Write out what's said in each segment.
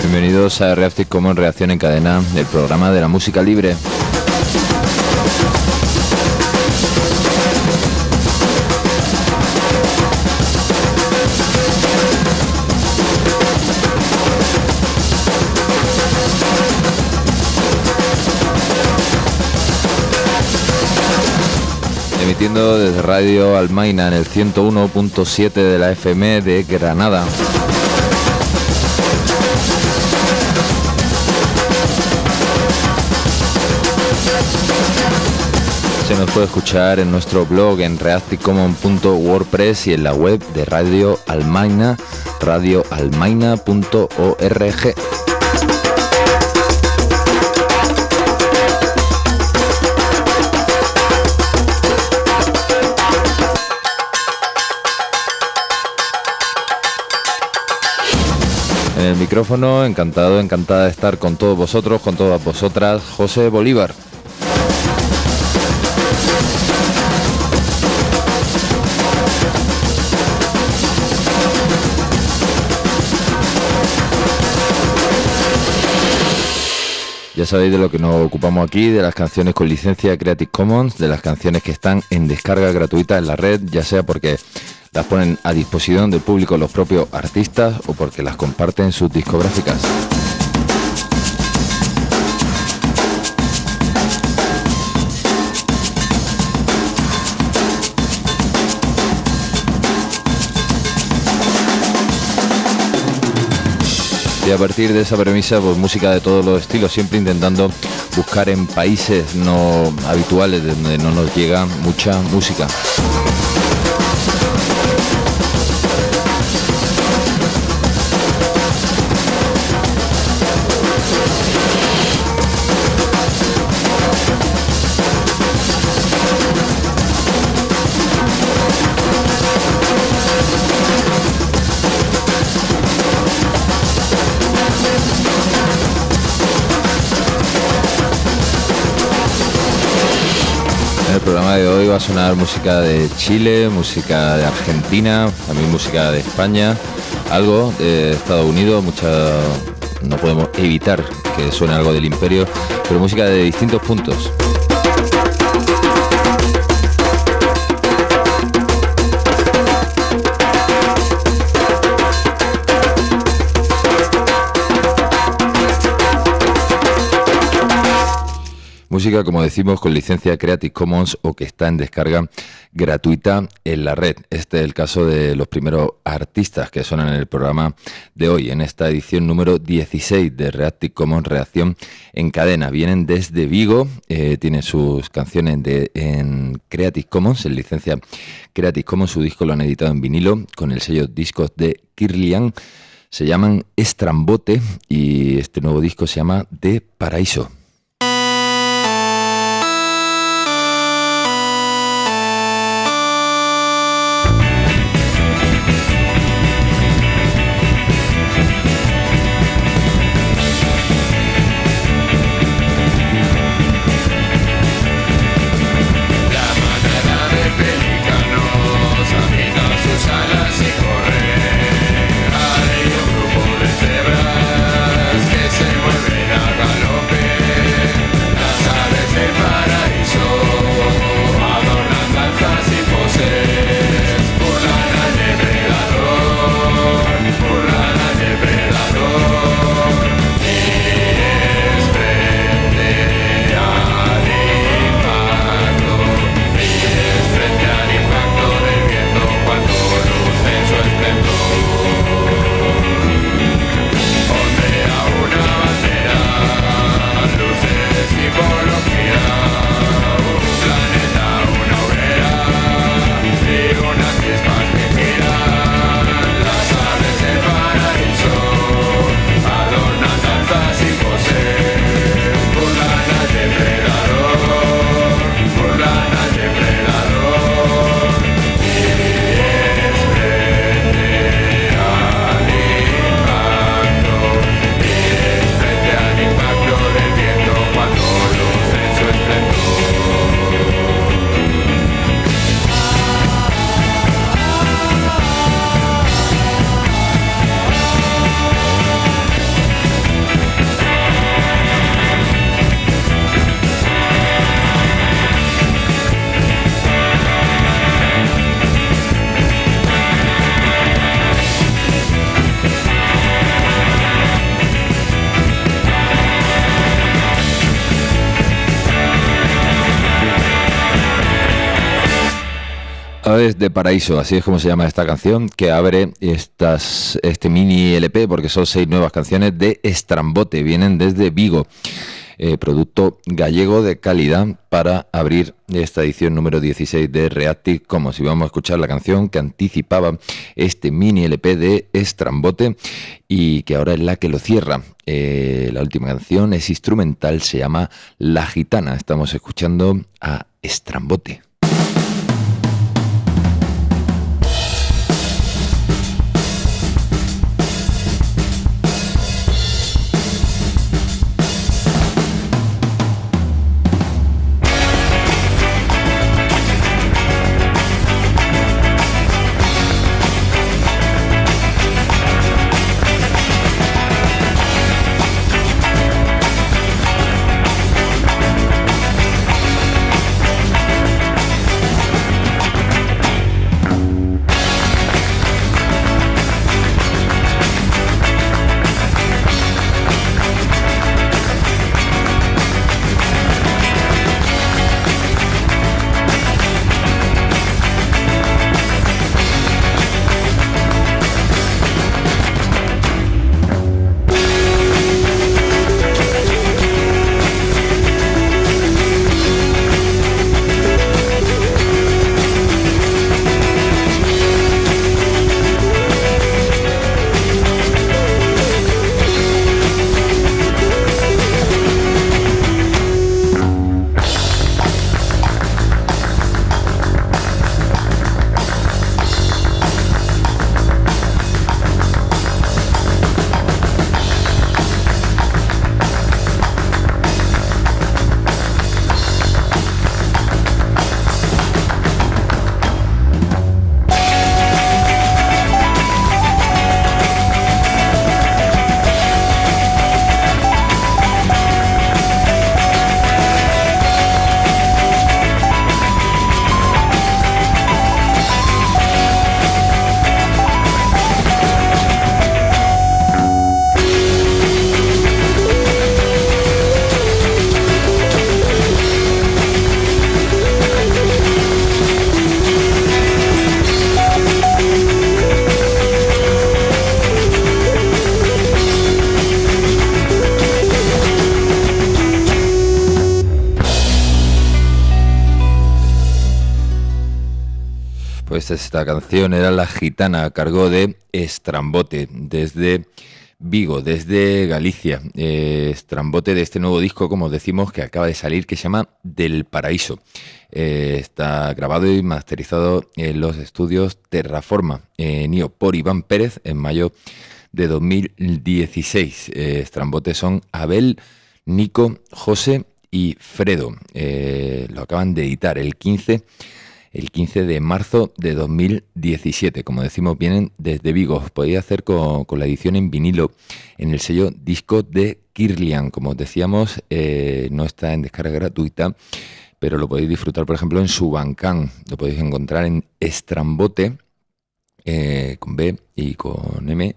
Bienvenidos a Reactive Commons Reacción en Cadena, el programa de la música libre. Emitiendo desde Radio Almaina en el 101.7 de la FM de Granada. Se nos puede escuchar en nuestro blog en reactivecommons.wordpress y en la web de Radio Almaina, radioalmaina.org. En el micrófono, encantada de estar con todos vosotros, con todas vosotras, José Bolívar. Ya sabéis de lo que nos ocupamos aquí, de las canciones con licencia Creative Commons, de las canciones que están en descarga gratuita en la red, ya sea porque las ponen a disposición del público los propios artistas o porque las comparten sus discográficas. Y a partir de esa premisa, pues música de todos los estilos, siempre intentando buscar en países no habituales donde no nos llega mucha música. En el programa de hoy va a sonar música de Chile, música de Argentina, también música de España, algo de Estados Unidos, no podemos evitar que suene algo del Imperio, pero música de distintos puntos. Música, como decimos, con licencia Creative Commons o que está en descarga gratuita en la red. Este es el caso de los primeros artistas que suenan en el programa de hoy, en esta edición número 16 de Reactive Commons Reacción en Cadena. Vienen desde Vigo, tienen sus canciones en Creative Commons, en licencia Creative Commons. Su disco lo han editado en vinilo con el sello Discos de Kirlian. Se llaman Estrambote y este nuevo disco se llama De Paraíso. Cebras que se mueven a galope. Aves de Paraíso, así es como se llama esta canción, que abre este mini LP, porque son 6 nuevas canciones de Estrambote, vienen desde Vigo, producto gallego de calidad para abrir esta edición número 16 de Reactive Commons. Y vamos a escuchar la canción que anticipaba este mini LP de Estrambote y que ahora es la que lo cierra. La última canción es instrumental, se llama La Gitana. Estamos escuchando a Estrambote. Pues esta canción era La Gitana, a cargo de Estrambote, desde Vigo, desde Galicia. Estrambote de este nuevo disco, como decimos, que acaba de salir, que se llama Del Paraíso. Está grabado y masterizado en los estudios Terraforma, NIO, por Iván Pérez, en mayo de 2016. Estrambote son Abel, Nico, José y Fredo. Lo acaban de editar el 15 de marzo de 2017. Como decimos, vienen desde Vigo. Os podéis hacer con la edición en vinilo en el sello Disco de Kirlian. Como os decíamos, no está en descarga gratuita, pero lo podéis disfrutar, por ejemplo, en su Bandcamp. Lo podéis encontrar en Estrambote, con B y con M,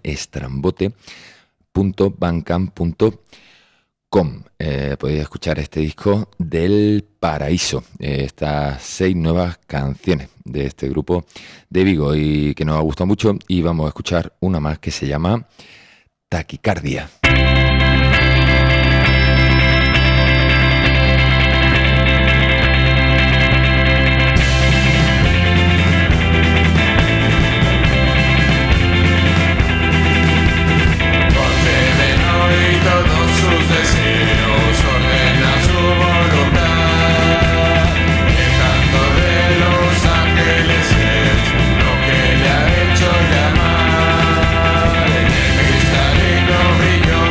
estrambote.bandcamp.com. Podéis escuchar este disco Del Paraíso, estas 6 nuevas canciones de este grupo de Vigo y que nos ha gustado mucho, y vamos a escuchar una más que se llama Taquicardia. Brillo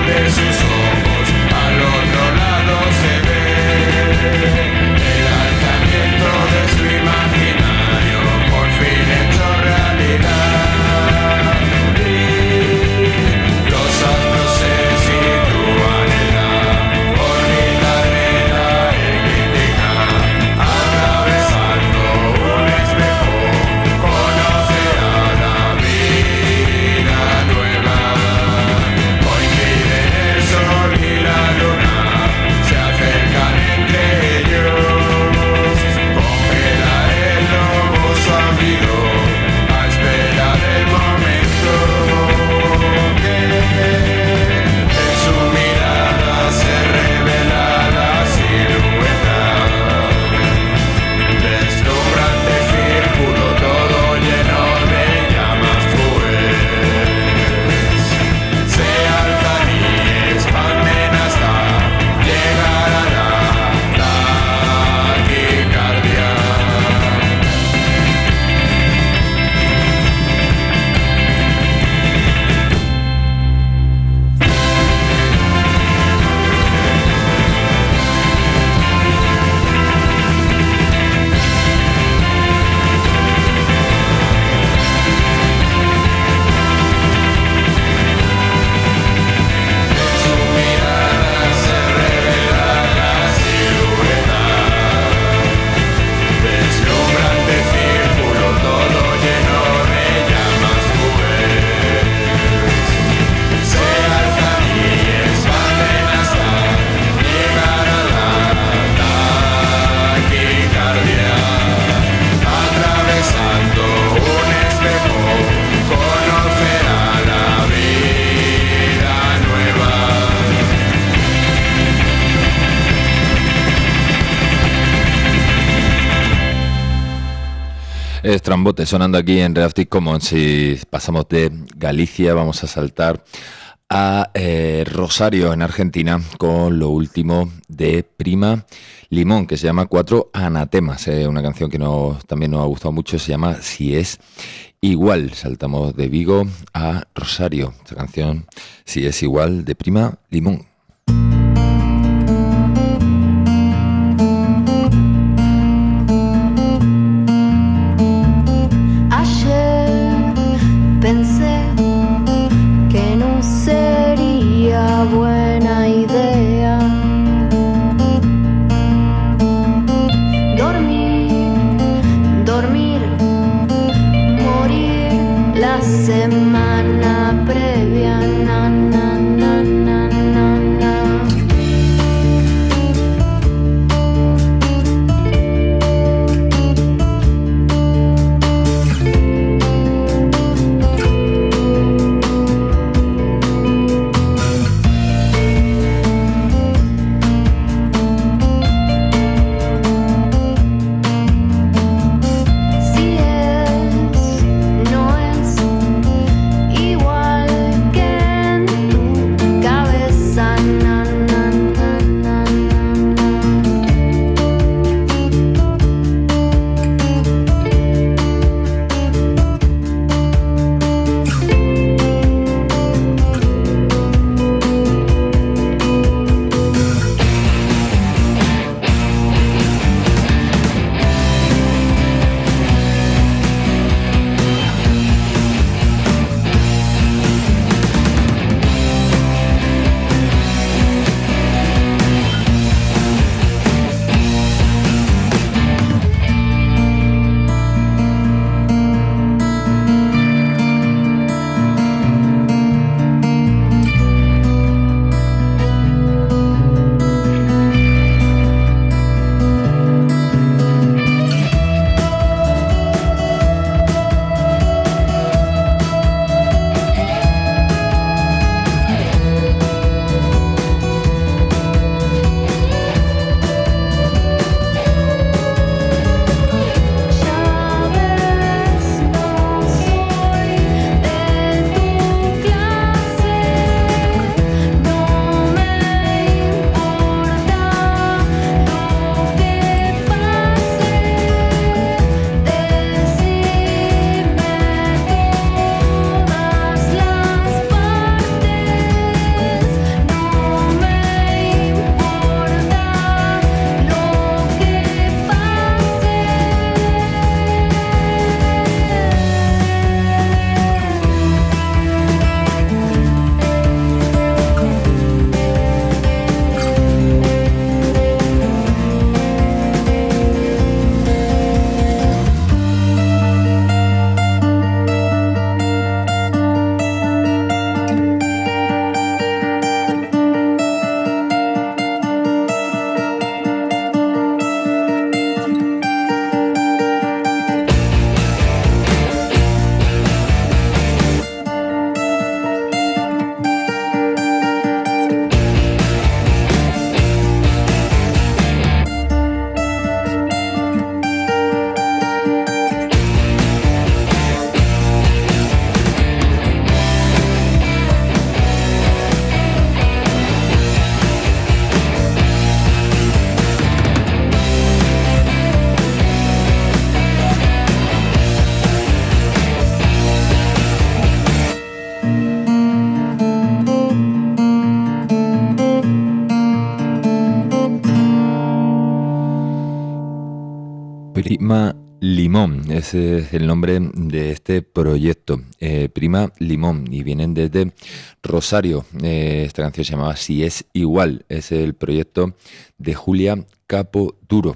Estrambote sonando aquí en Creative Commons. Y pasamos de Galicia, vamos a saltar a Rosario, en Argentina, con lo último de Prima Limón, que se llama Cuatro Anatemas. Una canción que también nos ha gustado mucho, se llama Si es igual. Saltamos de Vigo a Rosario. Esta canción, Si es igual, de Prima Limón. Buena idea dormir, morir la semana previa. Na, na, na, na, na, na. Prima Limón, ese es el nombre de este proyecto, Prima Limón, y vienen desde Rosario. Esta canción se llamaba Si es igual, es el proyecto de Julia Capo Duro,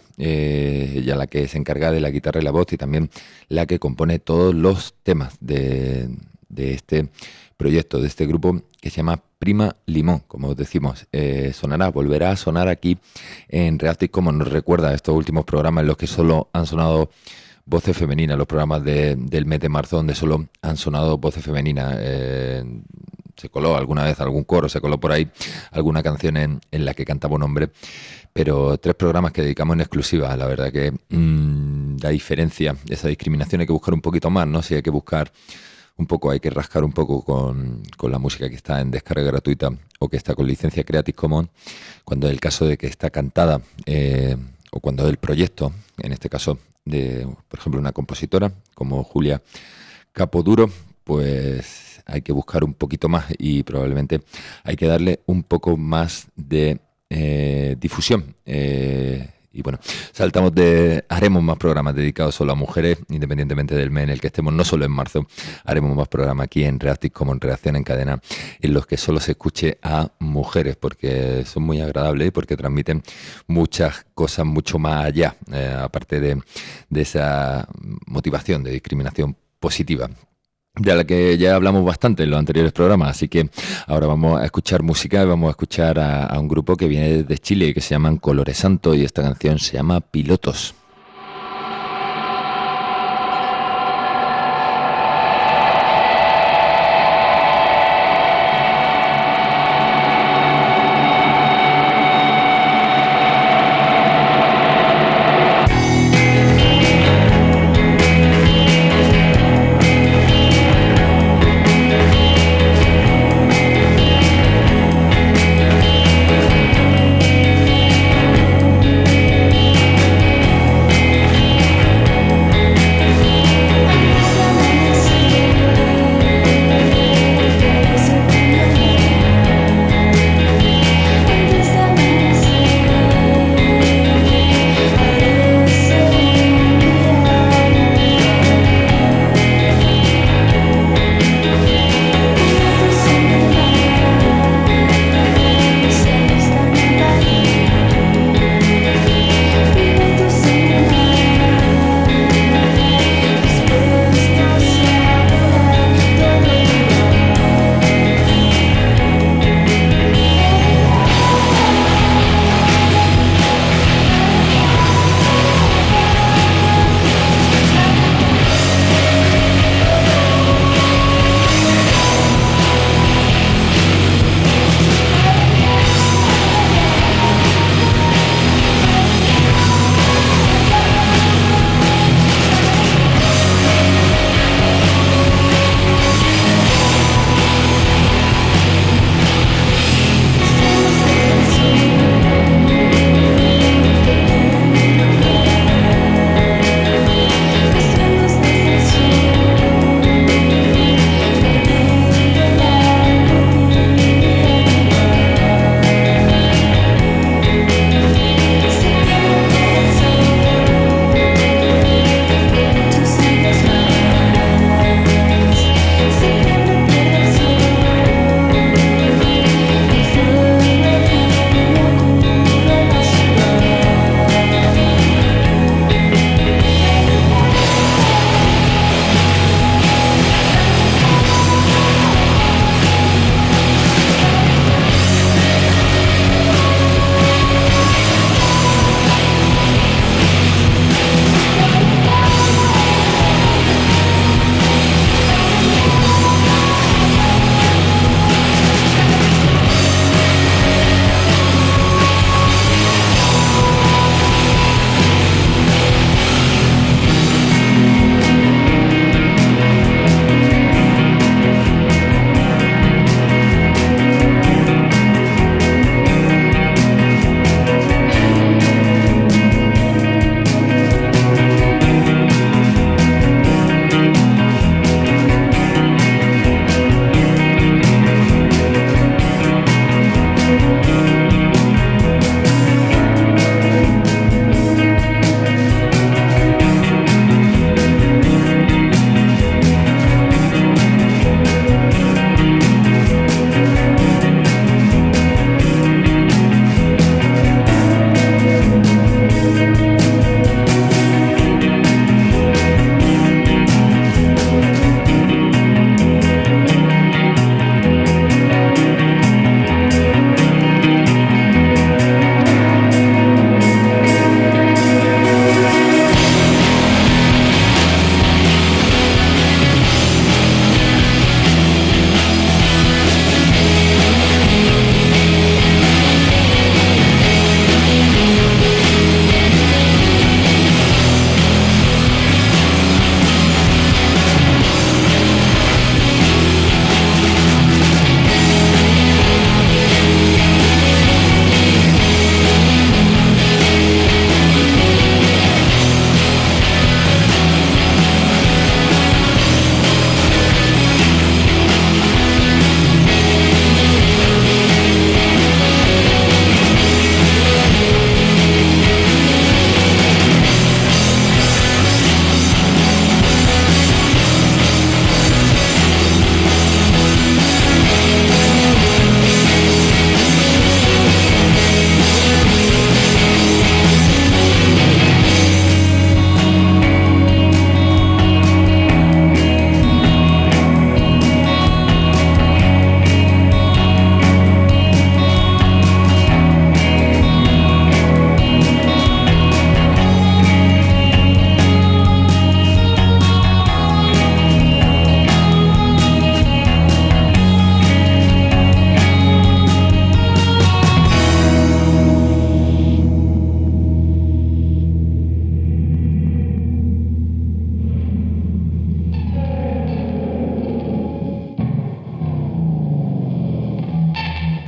ella la que se encarga de la guitarra y la voz y también la que compone todos los temas de este proyecto, de este grupo que se llama Prima Limón, como decimos. Volverá a sonar aquí en Creative Commons. Nos recuerda a estos últimos programas en los que solo han sonado voces femeninas, los programas del mes de marzo donde solo han sonado voces femeninas. se coló alguna vez algún coro, se coló por ahí alguna canción en la que cantaba un hombre, pero 3 programas que dedicamos en exclusiva. La verdad que la diferencia, esa discriminación hay que buscar un poquito más, ¿no? Si hay que buscar un poco, hay que rascar un poco con la música que está en descarga gratuita o que está con licencia Creative Commons, cuando es el caso de que está cantada o cuando es el proyecto, en este caso de, por ejemplo, una compositora como Julia Capoduro, pues hay que buscar un poquito más y probablemente hay que darle un poco más de difusión. Y bueno, haremos más programas dedicados solo a mujeres, independientemente del mes en el que estemos, no solo en marzo, haremos más programas aquí en Reactive Commons, Reacción en Cadena, en los que solo se escuche a mujeres, porque son muy agradables y porque transmiten muchas cosas mucho más allá, aparte de esa motivación de discriminación positiva, de la que ya hablamos bastante en los anteriores programas. Así que ahora vamos a escuchar música y vamos a escuchar a un grupo que viene de Chile que se llaman Colores Santo, y esta canción se llama Pilotos.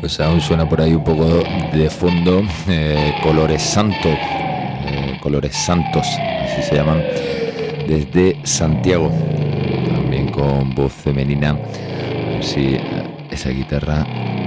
Pues aún suena por ahí un poco de fondo Colores Santos, así se llaman, desde Santiago, también con voz femenina. A ver si esa guitarra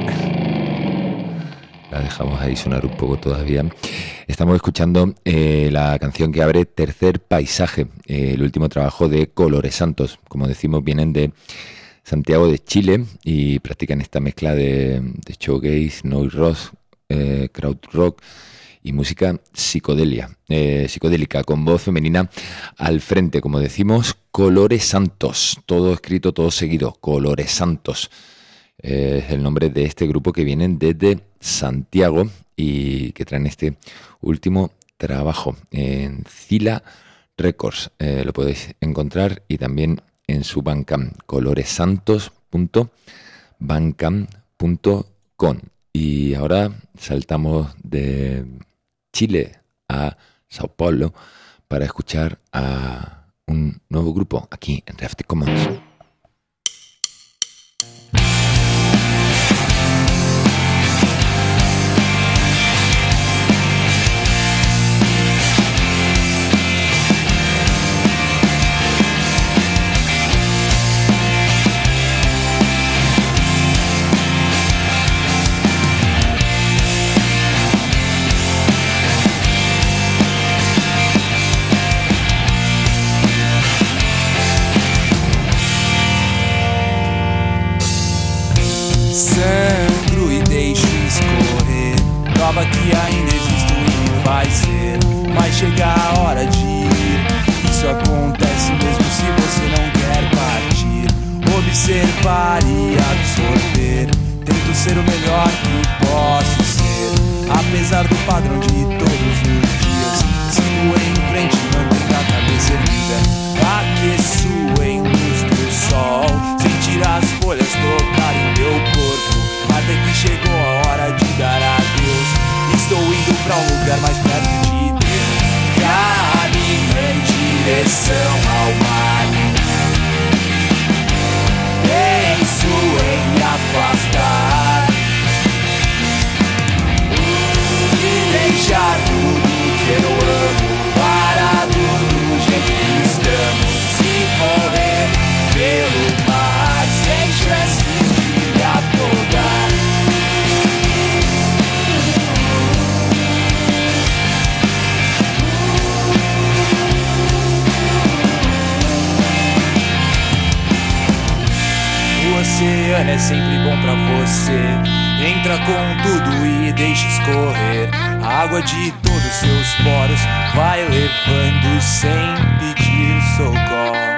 la dejamos ahí sonar un poco todavía. Estamos escuchando la canción que abre Tercer Paisaje, el último trabajo de Colores Santos. Como decimos, vienen de Santiago de Chile y practican esta mezcla de shoegaze, noise rock, krautrock y música psicodélica, con voz femenina al frente. Como decimos, Colores Santos, todo escrito, todo seguido, Colores Santos. Es el nombre de este grupo que vienen desde Santiago y que traen este último trabajo en Zila Records. Lo podéis encontrar y también en su Bandcamp, coloresantos.bandcamp.com. Y ahora saltamos de Chile a Sao Paulo para escuchar a un nuevo grupo aquí en Creative Commons. Sangro e deixo escorrer, prova que ainda existo e me faz ser. Mas chega a hora de ir, isso acontece mesmo se você não quer partir. Observar e absorver, tento ser o melhor que posso ser. Apesar do padrão de todos os dias, sigo em frente, mantendo a cabeça erguida. Aqueço em luz do sol, sentir as folhas tocarem meu corpo, até que chegou a hora de dar adeus. Estou indo pra um lugar mais perto de Deus. Caminho em direção ao mar, penso em me afastar e deixar tudo que eu amo parado do jeito que estamos, e correr pelo mar sem chance de me afogar. O oceano é sempre bom pra você. Entra com tudo e deixa escorrer. A água de todos seus poros vai levando sem pedir socorro.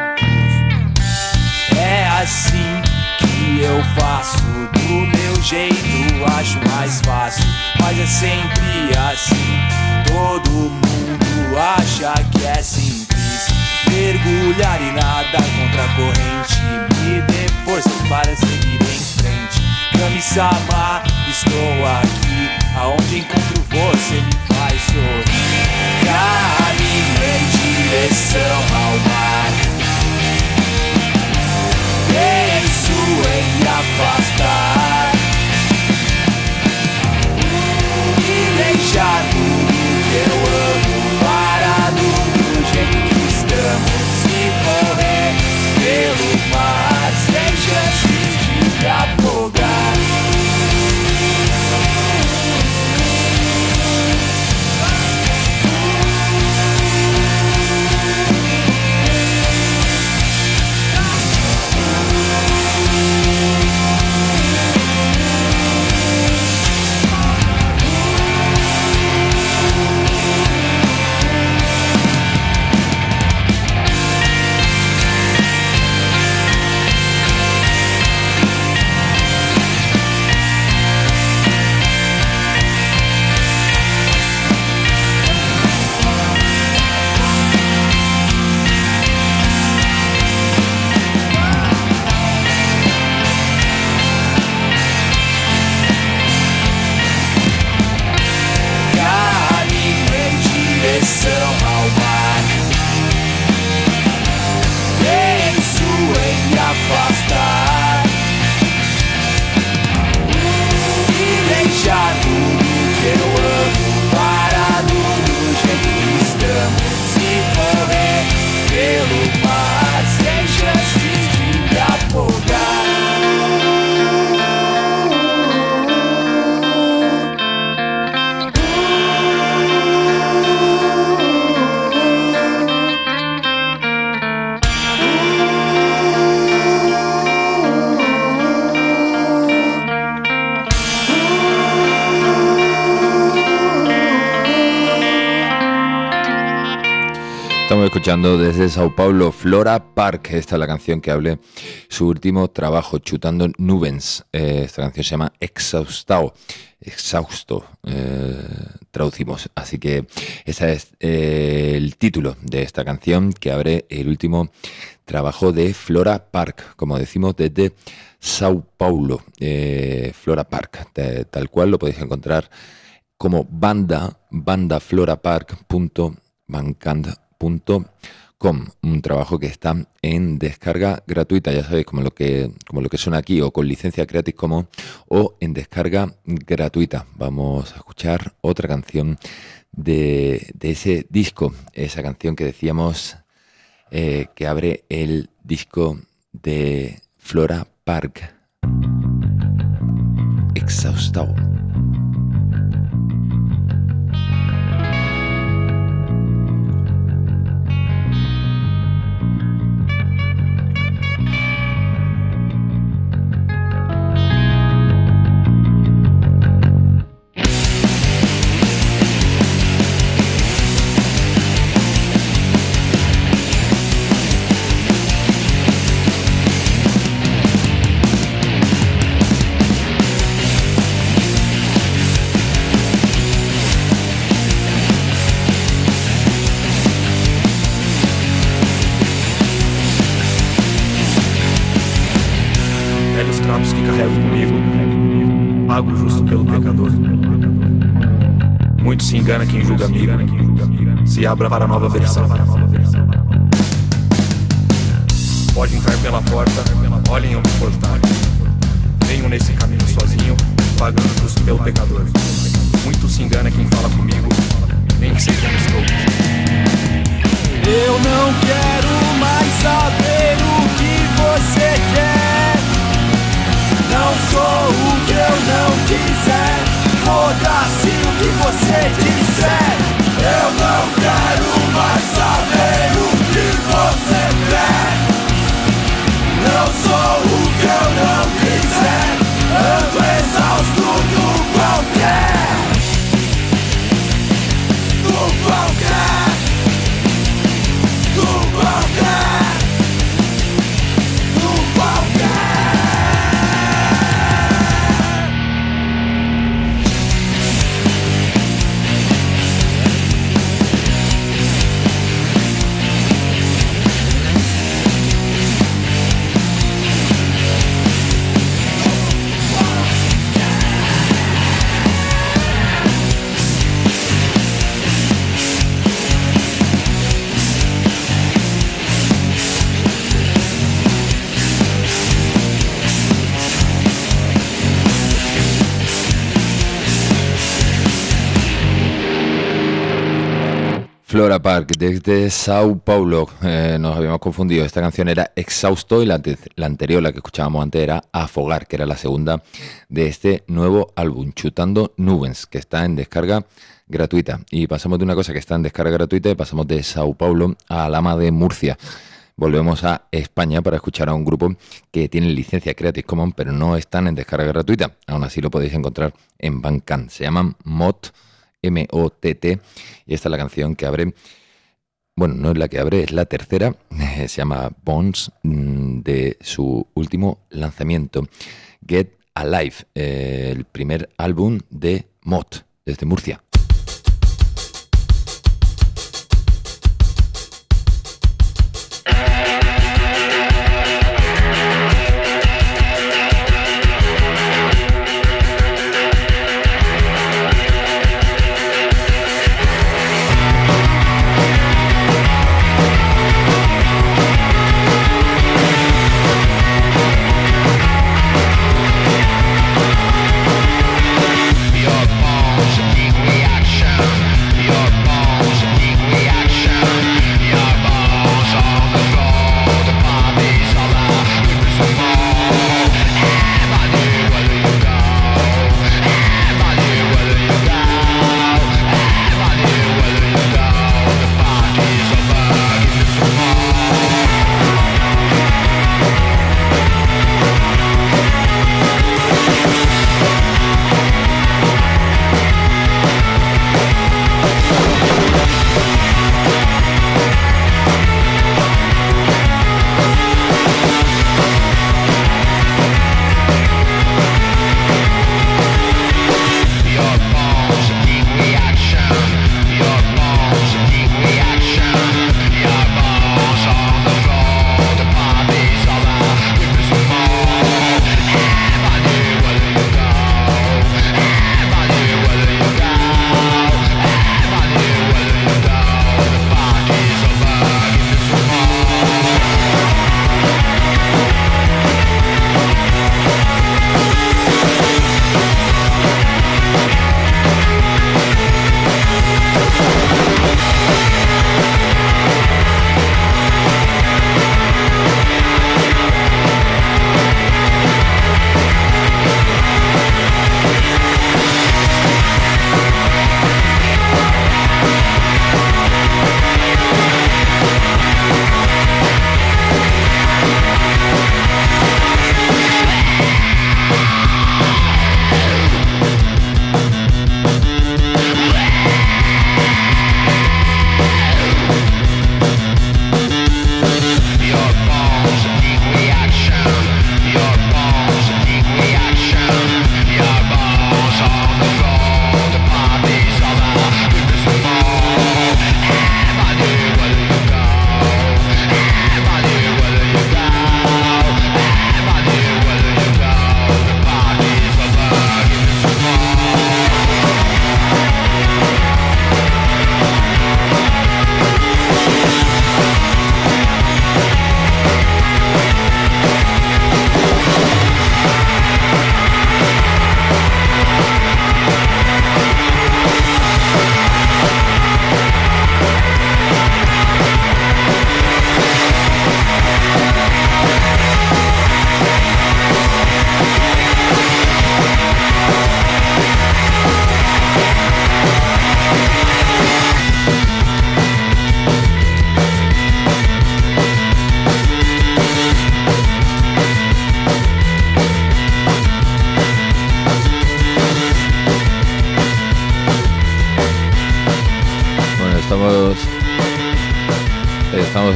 É assim que eu faço, do meu jeito acho mais fácil. Mas é sempre assim, todo mundo acha que é simples. Mergulhar e nadar contra a corrente me dê forças para seguir em frente. Kami-sama, estou aqui, aonde encontro você me faz sorrir. Caminho em direção ao mar, penso em me afastar e deixar tudo que eu amo parado do jeito que estamos, e correr pelo mar sem chance de me afogar. escuchando desde Sao Paulo, Flora Park. Esta es la canción que hable su último trabajo, Chutando Nubes. Esta canción se llama Exausto, traducimos. Así que ese es el título de esta canción que abre el último trabajo de Flora Park, como decimos, desde Sao Paulo. Flora Park, tal cual lo podéis encontrar como bandaflorapark.bandcamp.com, un trabajo que está en descarga gratuita, ya sabéis, como lo que suena aquí, o con licencia Creative Commons o en descarga gratuita. Vamos a escuchar otra canción de ese disco, esa canción que decíamos que abre el disco de Flora Park, Exausto. Pago justo pelo pecador. Muito se engana quem julga amigo. Se abra para a nova versão. Pode entrar pela porta, olhem ao me portar. Venho nesse caminho sozinho, pagando justo pelo pecador. Muito se engana quem fala comigo, nem sei como estou. Eu não quero mais saber o que você quer. Não sou o que eu não quiser. Foda-se o que você disser. Eu não quero mais saber o que você quer. Não sou o que eu não quiser. Ando exausto do qualquer. Do qualquer. Do qualquer. Do qualquer. Flora Park, desde Sao Paulo. Nos habíamos confundido. Esta canción era Exausto y la anterior, la que escuchábamos antes, era Afogar, que era la segunda de este nuevo álbum, Chutando Nubes, que está en descarga gratuita. Y pasamos de una cosa que está en descarga gratuita y pasamos de Sao Paulo a Alhama de Murcia. Volvemos a España para escuchar a un grupo que tiene licencia Creative Commons, pero no están en descarga gratuita. Aún así lo podéis encontrar en Bandcamp. Se llaman MOTT, M-O-T-T, y esta es la canción que abre, bueno, no es la que abre, es la tercera, se llama Bones, de su último lanzamiento, Get Alive, el primer álbum de MOTT, desde Murcia. Your balls, keep me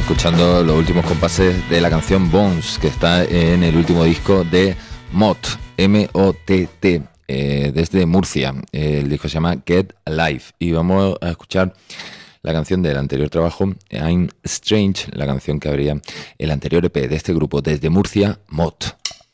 escuchando los últimos compases de la canción Bones, que está en el último disco de Mott, M-O-T-T, desde Murcia. El disco se llama Get Alive y vamos a escuchar la canción del anterior trabajo, I'm Strange, la canción que abría el anterior EP de este grupo desde Murcia, Mott.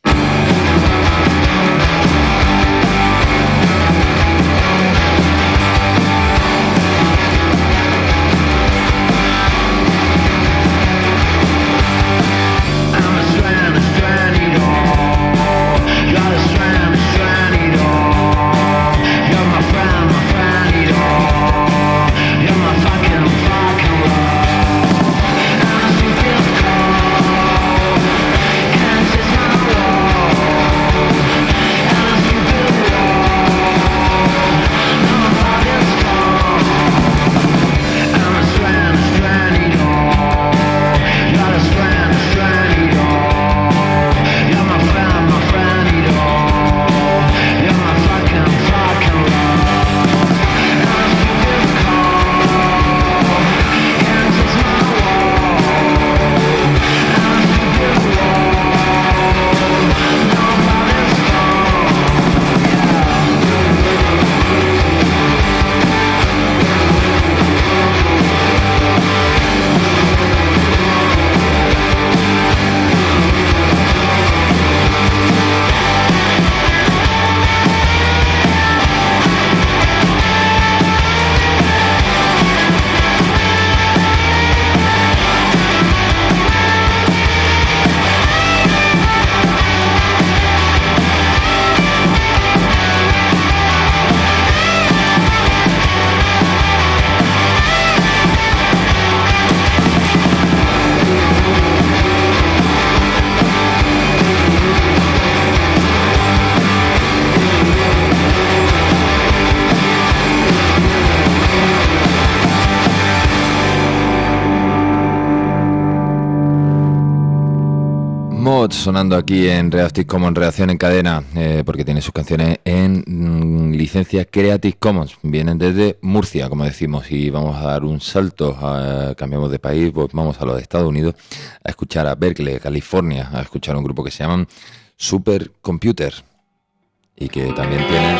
Sonando aquí en Reactive Commons, Reacción en Cadena, porque tiene sus canciones en licencia Creative Commons. Vienen desde Murcia, como decimos, y vamos a dar un salto, cambiamos de país, pues vamos a los Estados Unidos a escuchar a Berkeley, California, a escuchar un grupo que se llaman Supercomputer y que también tiene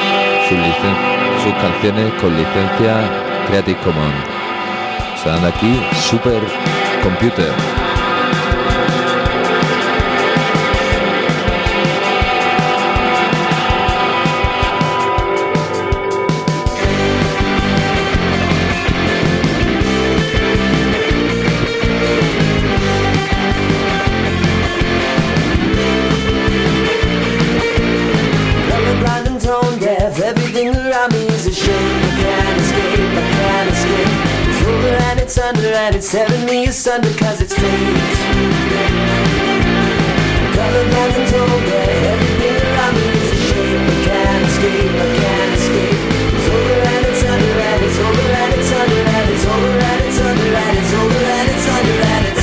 sus canciones con licencia Creative Commons. Sonando aquí Supercomputer. And it's tearing me asunder cause it's fate. Colorblind and tone deaf, everything around me is a shame. I can't escape, I can't escape. It's over and it's under and it's over and it's under and it's over and it's under and it's over and it's under and it's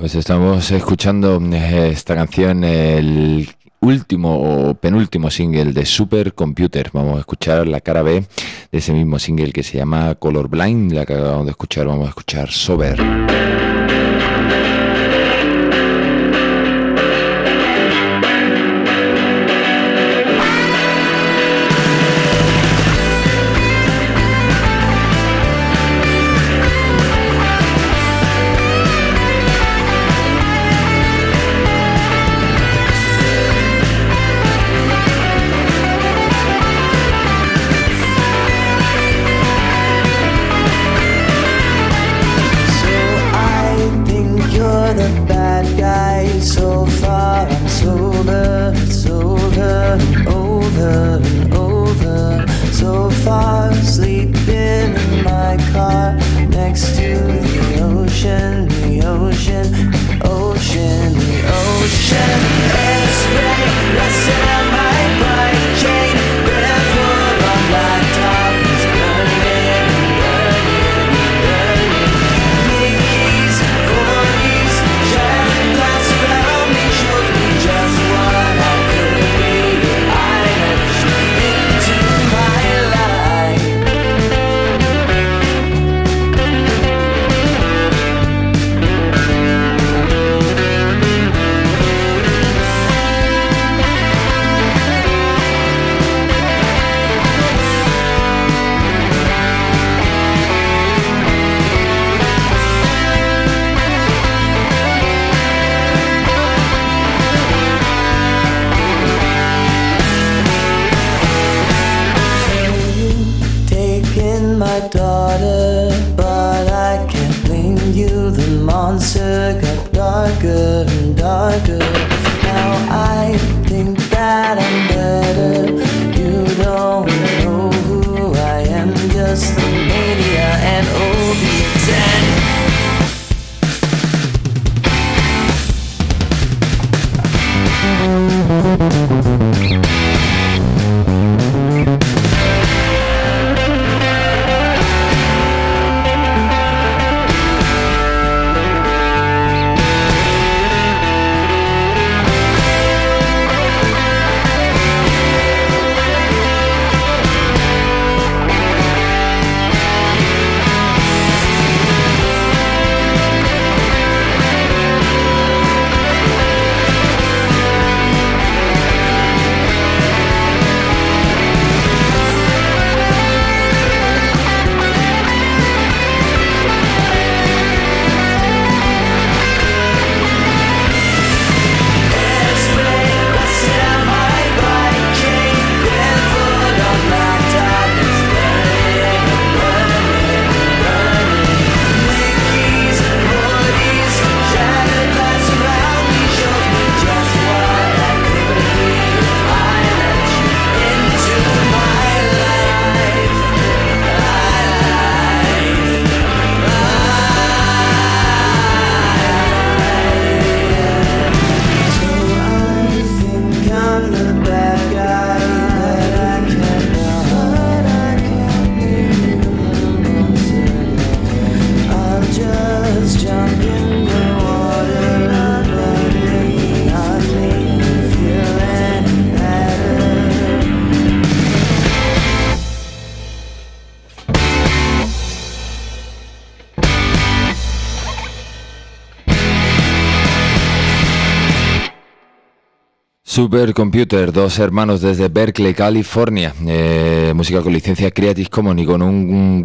Pues estamos escuchando esta canción, el último o penúltimo single de Supercomputer. Vamos a escuchar la cara B de ese mismo single que se llama Colorblind, la que acabamos de escuchar. Vamos a escuchar Sober. Supercomputer, dos hermanos desde Berkeley, California, música con licencia Creative Commons y con un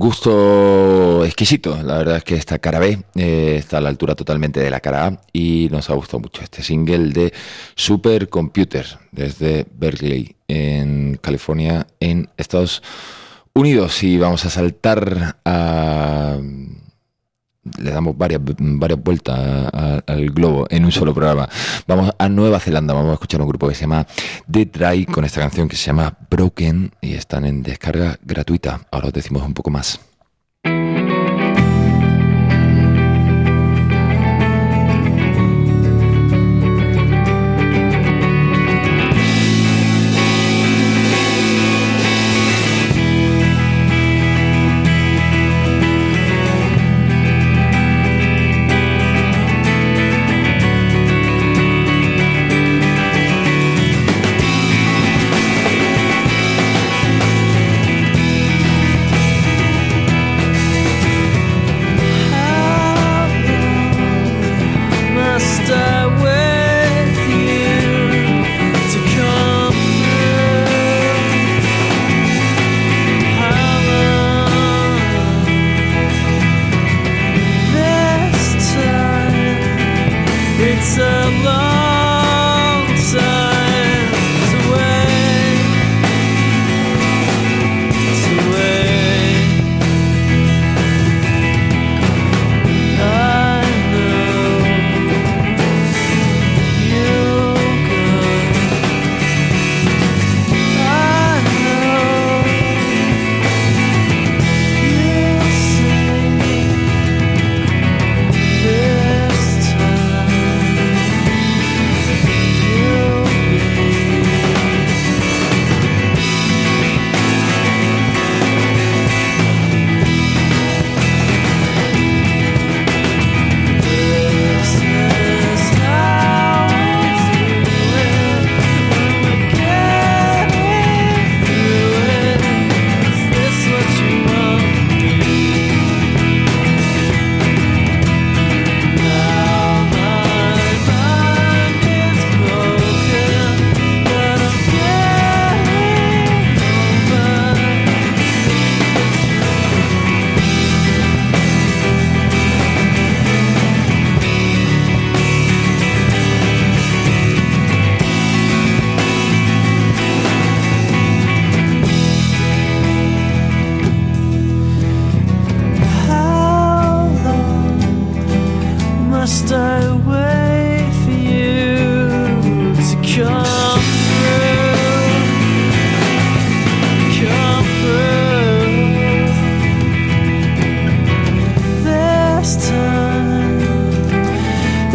gusto exquisito. La verdad es que esta cara B está a la altura totalmente de la cara A y nos ha gustado mucho este single de Supercomputer desde Berkeley, en California, en Estados Unidos. Y vamos a saltar a... Le damos varias vueltas al globo en un solo programa. Vamos a Nueva Zelanda, vamos a escuchar un grupo que se llama The Dry con esta canción que se llama Broken y están en descarga gratuita. Ahora os decimos un poco más.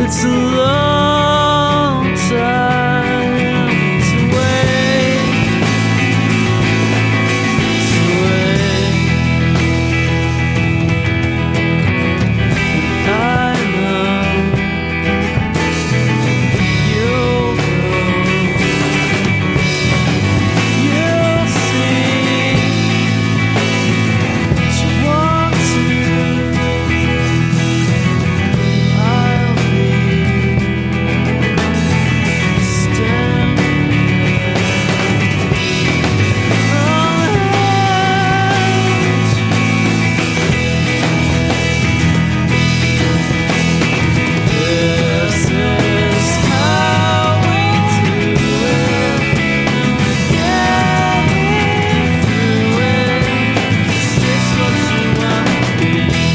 It's a long time to wait. I know you'll see what you want to. I'll be standing This is how we do it. Getting through it. Is this what you want to be?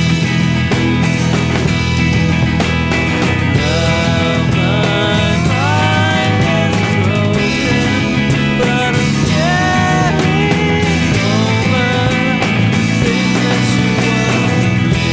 Now my mind is broken, but I'm getting over things that you want to be.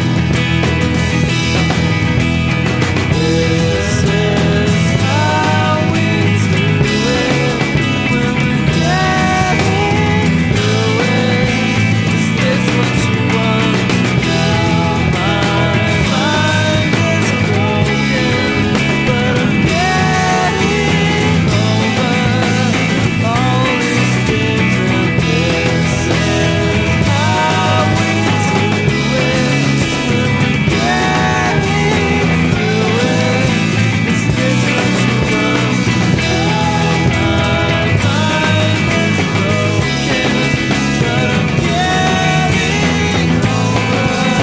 This is how we do it when we're getting through it. Is this what you want? Now my mind is broken, but I'm getting over all these things, and this is how we do it when we're getting through it. Is this what you want? Now my mind is broken, but I'm getting over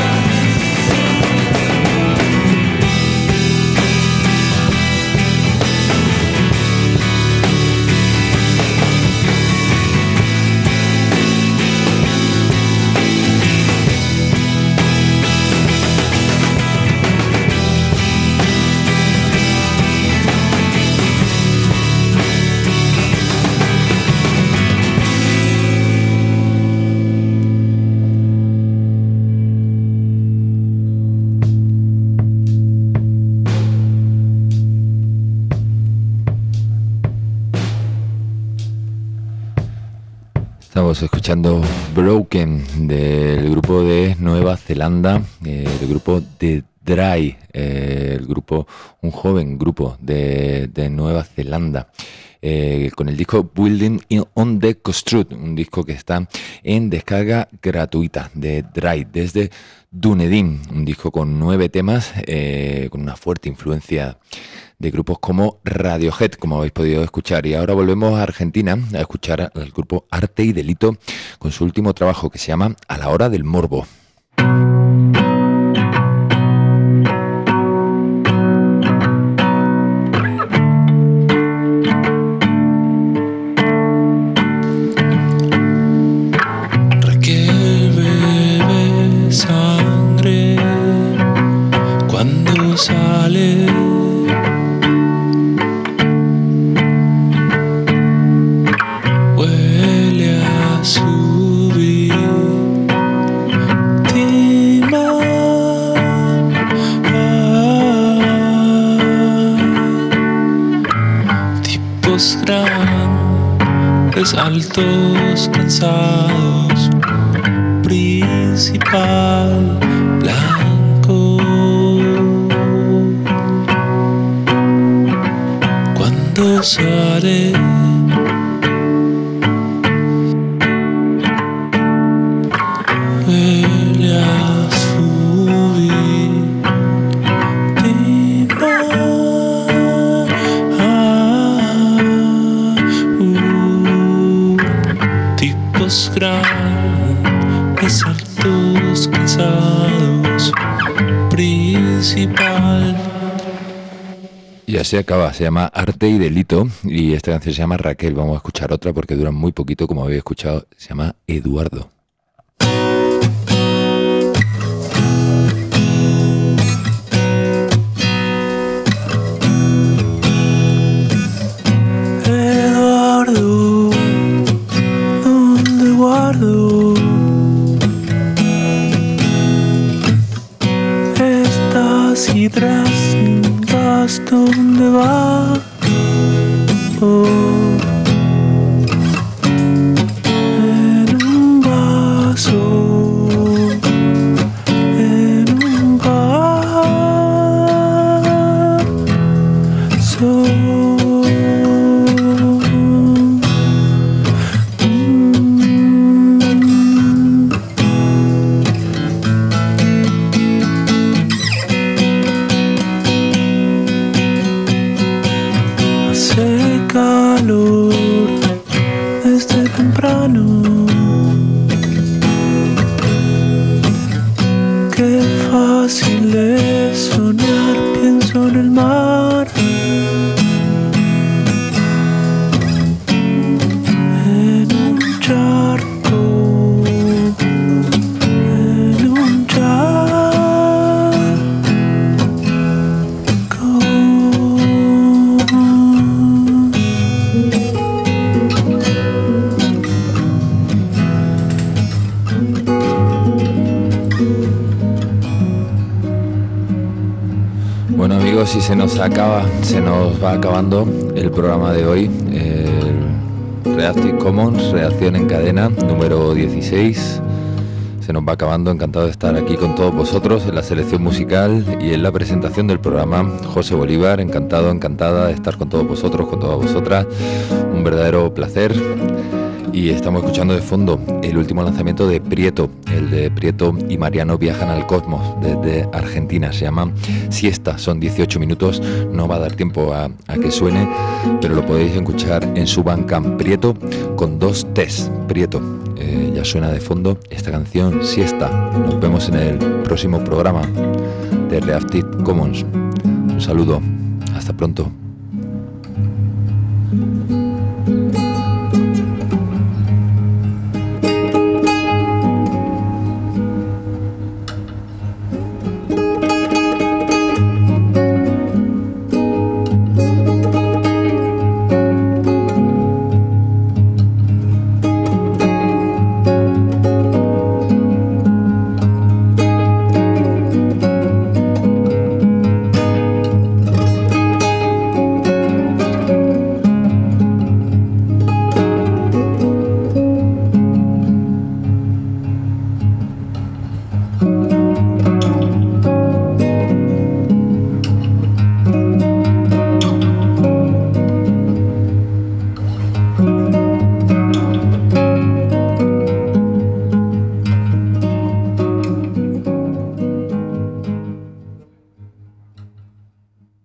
Estamos escuchando Broken del grupo de Nueva Zelanda, del grupo The Dry, un joven grupo de Nueva Zelanda, con el disco Building on the Construct, un disco que está en descarga gratuita de Dry desde Dunedin, un disco con 9 temas, con una fuerte influencia de grupos como Radiohead, como habéis podido escuchar. Y ahora volvemos a Argentina a escuchar al grupo Arte y Delito con su último trabajo que se llama A la hora del morbo. Raquel bebe sangre cuando sale. Huele a su víctima. Tipos grandes, altos, cansados. Principal blanco. Cuando sale huele a su víctima. Tipos grandes, altos, cansados. Principal. Y así acaba, se llama Arte y Delito y esta canción se llama Raquel. Vamos a escuchar otra porque dura muy poquito, como habéis escuchado, se llama Eduardo. Eduardo, ¿dónde guardo estas hidras vas? ¿Dónde vas? En un vaso, en un vaso. Hace calor desde temprano. Qué fácil es soñar, pienso en el mar. En un charco, en un charco. Bueno amigos, y se nos va acabando el programa de hoy, el Creative Commons, reacción en cadena, número 16. Se nos va acabando, encantado de estar aquí con todos vosotros en la selección musical y en la presentación del programa. José Bolívar, encantado, encantada de estar con todos vosotros, con todas vosotras, un verdadero placer. Y estamos escuchando de fondo el último lanzamiento de Prieto, el de Prieto y Mariano viajan al cosmos desde Argentina. Se llama Siesta, son 18 minutos, no va a dar tiempo a que suene, pero lo podéis escuchar en su Bandcamp. Prieto con 2 T's, Prieto. Ya suena de fondo esta canción, Siesta. Nos vemos en el próximo programa de Creative Commons. Un saludo, hasta pronto.